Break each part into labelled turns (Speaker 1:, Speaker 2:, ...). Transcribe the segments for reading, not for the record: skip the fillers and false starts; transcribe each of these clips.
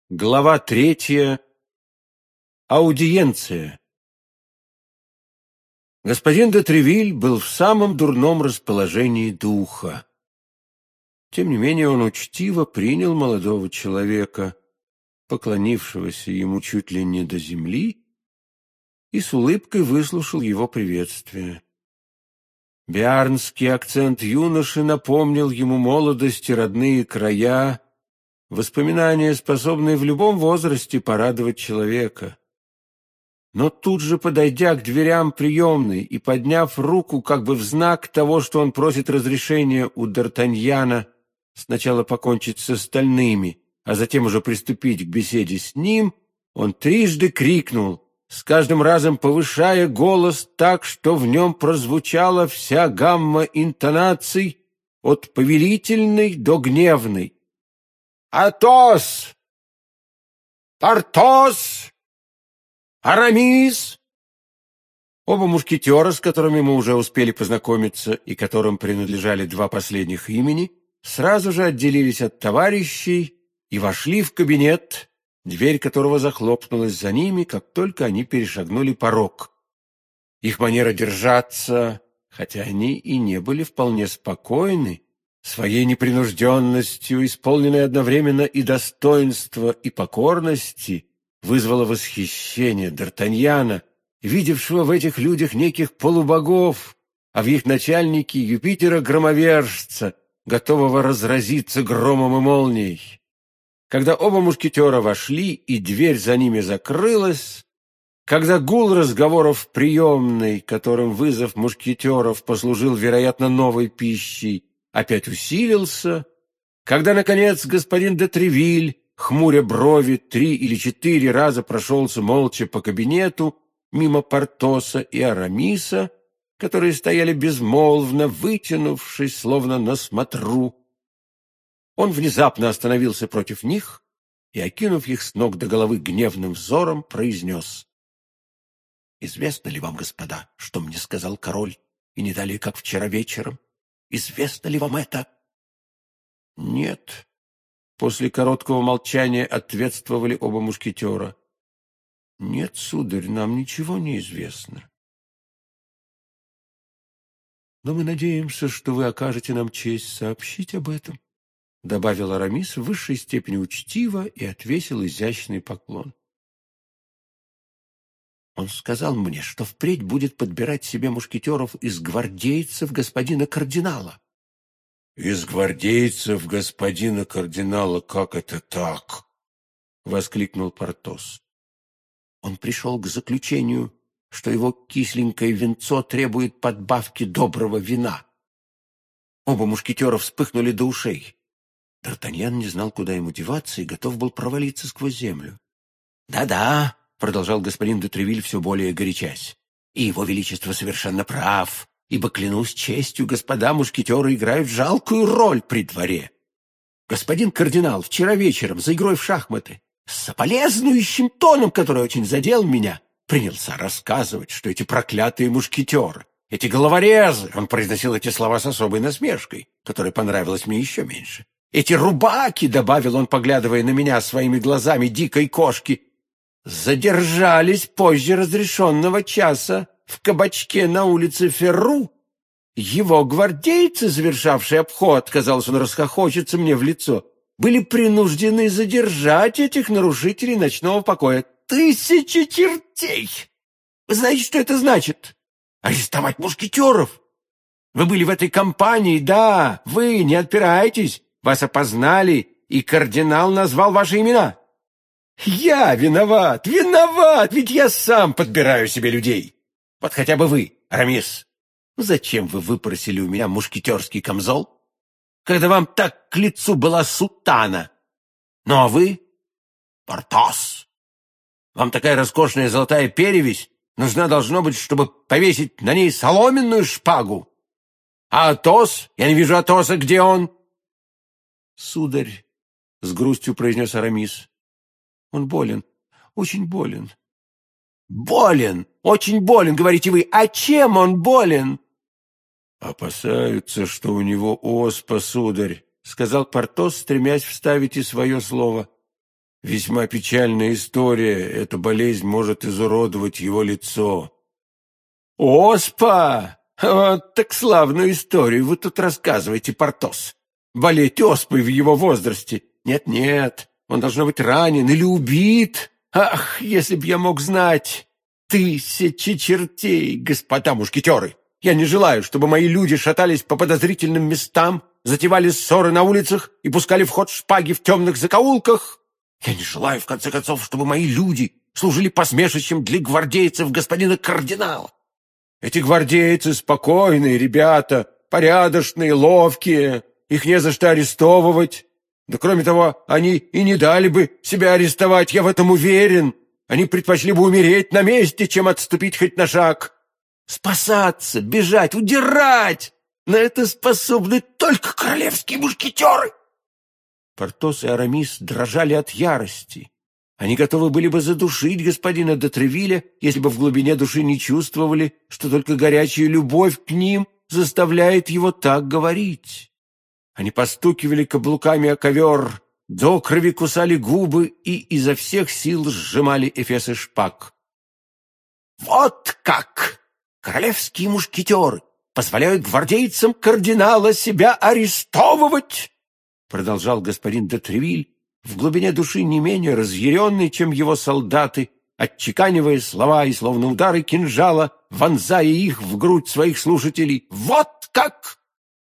Speaker 1: Глава 3. Аудиенция. Господин де Тревиль был в самом дурном расположении духа. Тем не менее он учтиво принял молодого человека, поклонившегося ему чуть ли не до земли, и с улыбкой выслушал его приветствие. Биарнский акцент юноши напомнил ему молодость и родные края, воспоминания, способные в любом возрасте порадовать человека. Но тут же, подойдя к дверям приемной и подняв руку как бы в знак того, что он просит разрешения у Д'Артаньяна сначала покончить с остальными, а затем уже приступить к беседе с ним, он трижды крикнул, с каждым разом повышая голос так, что в нем прозвучала вся гамма интонаций от повелительной до гневной: «Атос! Портос! Арамис!» Оба мушкетера, с которыми мы уже успели познакомиться и которым принадлежали два последних имени, сразу же отделились от товарищей и вошли в кабинет, дверь которого захлопнулась за ними, как только они перешагнули порог. Их манера держаться, хотя они и не были вполне спокойны, своей непринужденностью, исполненной одновременно и достоинства, и покорности, вызвала восхищение Д'Артаньяна, видевшего в этих людях неких полубогов, а в их начальнике Юпитера-громовержца, готового разразиться громом и молнией. Когда оба мушкетера вошли и дверь за ними закрылась, когда гул разговоров в приемной, которым вызов мушкетеров послужил, вероятно, новой пищей, опять усилился, когда, наконец, господин де Тревиль, хмуря брови, 3 или 4 раза прошелся молча по кабинету, мимо Портоса и Арамиса, которые стояли безмолвно, вытянувшись, словно на смотру, он внезапно остановился против них и, окинув их с ног до головы гневным взором, произнес: «Известно ли вам, господа, что мне сказал король, и не далее, как вчера вечером? Известно ли вам это?» «Нет». После короткого молчания ответствовали оба мушкетера. «Нет, сударь, нам ничего не известно. Но мы надеемся, что вы окажете нам честь сообщить об этом», — добавил Арамис в высшей степени учтиво и отвесил изящный поклон. «Он сказал мне, что впредь будет подбирать себе мушкетеров из гвардейцев господина кардинала». «Из гвардейцев господина кардинала? Как это так?» — воскликнул Портос. «Он пришел к заключению, что его кисленькое винцо требует подбавки доброго вина». Оба мушкетера вспыхнули до ушей. Д'Артаньян не знал, куда ему деваться, и готов был провалиться сквозь землю. «Да-да», — продолжал господин де Тревиль, все более горячась, «и его величество совершенно прав, ибо, клянусь честью, господа мушкетеры играют жалкую роль при дворе. Господин кардинал вчера вечером за игрой в шахматы с соболезнующим тоном, который очень задел меня, принялся рассказывать, что эти проклятые мушкетеры, эти головорезы, он произносил эти слова с особой насмешкой, которая понравилась мне еще меньше, эти рубаки, добавил он, поглядывая на меня своими глазами дикой кошки, задержались позже разрешенного часа в кабачке на улице Ферру. Его гвардейцы, завершавшие обход, казалось, он расхохочется мне в лицо, были принуждены задержать этих нарушителей ночного покоя. 1000 чертей! Вы знаете, что это значит? Арестовать мушкетеров! Вы были в этой компании, да, вы, не отпирайтесь, вас опознали, и кардинал назвал ваши имена. Я виноват, ведь я сам подбираю себе людей. Вот хотя бы вы, Арамис. Зачем вы выпросили у меня мушкетерский камзол, когда вам так к лицу была сутана? Ну а вы, Портос, вам такая роскошная золотая перевесь нужна, должно быть, чтобы повесить на ней соломенную шпагу. А Атос? Я не вижу Атоса, где он? Сударь, — с грустью произнес Арамис, — он болен, очень болен. Болен, очень болен, говорите вы. А чем он болен? Опасаются, что у него оспа, сударь, — сказал Портос, стремясь вставить и свое слово. Весьма печальная история. Эта болезнь может изуродовать его лицо». «Оспа! Вот так славную историю вы тут рассказываете, Портос. Болеть оспой в его возрасте? Нет-нет, он должно быть ранен или убит. Ах, если б я мог знать! Тысячи чертей, господа мушкетеры! Я не желаю, чтобы мои люди шатались по подозрительным местам, затевали ссоры на улицах и пускали в ход шпаги в темных закоулках. Я не желаю, в конце концов, чтобы мои люди служили посмешищем для гвардейцев господина кардинала. Эти гвардейцы спокойные ребята, порядочные, ловкие, их не за что арестовывать. Да кроме того, они и не дали бы себя арестовать, я в этом уверен. Они предпочли бы умереть на месте, чем отступить хоть на шаг. Спасаться, бежать, удирать — на это способны только королевские мушкетеры». Портос и Арамис дрожали от ярости. Они готовы были бы задушить господина де Тревилля, если бы в глубине души не чувствовали, что только горячая любовь к ним заставляет его так говорить. Они постукивали каблуками о ковер, до крови кусали губы и изо всех сил сжимали эфесы шпаг. «Вот как! Королевские мушкетеры позволяют гвардейцам кардинала себя арестовывать!» Продолжал господин де Тревиль, в глубине души не менее разъяренный, чем его солдаты, отчеканивая слова и словно удары кинжала, вонзая их в грудь своих слушателей. «Вот как!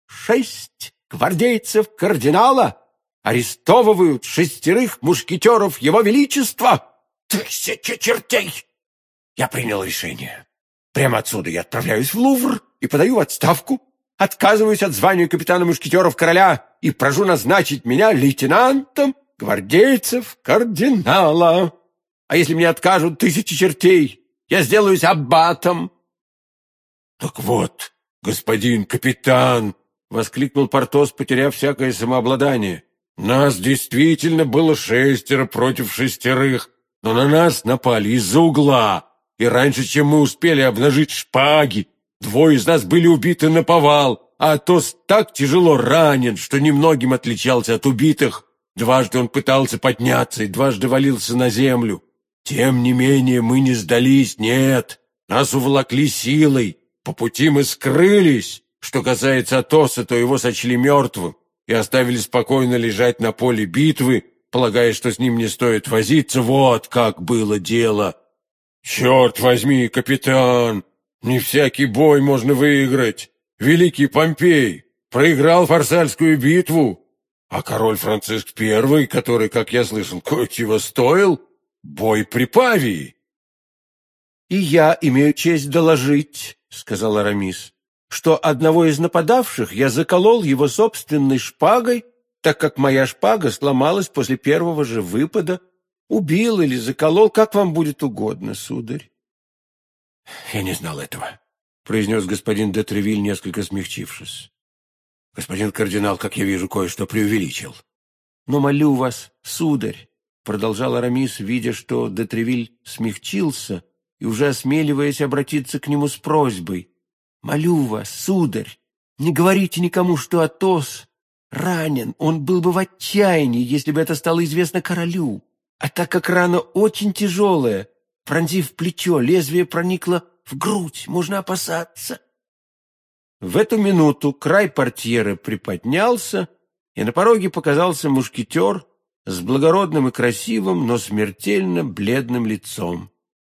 Speaker 1: 6 гвардейцев кардинала арестовывают 6 мушкетеров его величества! 1000 чертей! Я принял решение. Прямо отсюда я отправляюсь в Лувр и подаю в отставку, отказываюсь от звания капитана мушкетеров короля и прошу назначить меня лейтенантом гвардейцев кардинала. А если мне откажут 1000 чертей, я сделаюсь аббатом». «Так вот, господин капитан», — воскликнул Портос, потеряв всякое самообладание, «нас действительно было 6 против 6, но на нас напали из-за угла, и раньше, чем мы успели обнажить шпаги, 2 из нас были убиты наповал, а Атос так тяжело ранен, что немногим отличался от убитых. Дважды он пытался подняться и дважды валился на землю. Тем не менее мы не сдались, нет, нас уволокли силой. По пути мы скрылись. Что касается Атоса, то его сочли мертвым и оставили спокойно лежать на поле битвы, полагая, что с ним не стоит возиться. Вот как было дело. Черт возьми, капитан, не всякий бой можно выиграть. Великий Помпей проиграл Фарсальскую битву, а король Франциск I, который, как я слышал, кое-чего стоил, бой при Павии. — И я имею честь доложить, — сказал Арамис, — что одного из нападавших я заколол его собственной шпагой, так как моя шпага сломалась после первого же выпада. Убил или заколол, как вам будет угодно, сударь. — Я не знал этого, — произнес господин де Тревиль, несколько смягчившись. — Господин кардинал, как я вижу, кое-что преувеличил. — Но молю вас, сударь, — продолжал Арамис, видя, что де Тревиль смягчился и уже осмеливаясь обратиться к нему с просьбой. — Молю вас, сударь, не говорите никому, что Атос ранен. Он был бы в отчаянии, если бы это стало известно королю. А так как рана очень тяжелая, пронзив плечо, лезвие проникло в грудь, можно опасаться. В эту минуту край портьеры приподнялся, и на пороге показался мушкетер с благородным и красивым, но смертельно бледным лицом.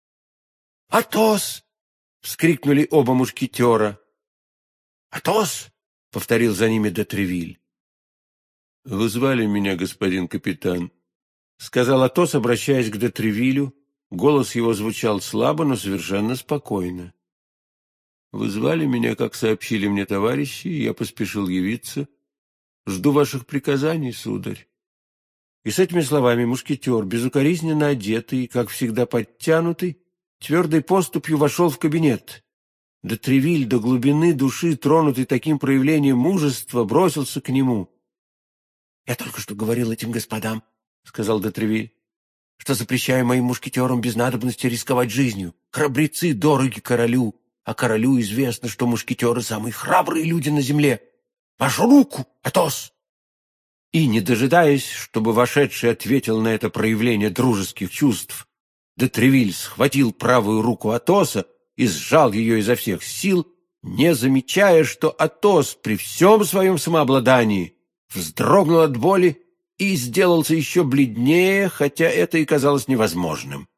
Speaker 1: «Атос!» — вскрикнули оба мушкетера. «Атос!» — повторил за ними де Тревиль. «Вы звали меня, господин капитан?» — сказал Атос, обращаясь к де Тревилю. Голос его звучал слабо, но совершенно спокойно. «Вы звали меня, как сообщили мне товарищи, и я поспешил явиться. Жду ваших приказаний, сударь». И с этими словами мушкетер, безукоризненно одетый и, как всегда, подтянутый, твердой поступью вошел в кабинет. Де Тревиль, до глубины души, тронутый таким проявлением мужества, бросился к нему. — Я только что говорил этим господам, — сказал де Тревиль, — что запрещаю моим мушкетерам без надобности рисковать жизнью. Храбрецы дороги королю, а королю известно, что мушкетеры — самые храбрые люди на земле. Вашу руку, Атос! И, не дожидаясь, чтобы вошедший ответил на это проявление дружеских чувств, де Тревиль схватил правую руку Атоса и сжал ее изо всех сил, не замечая, что Атос при всем своем самообладании вздрогнул от боли и сделался еще бледнее, хотя это и казалось невозможным.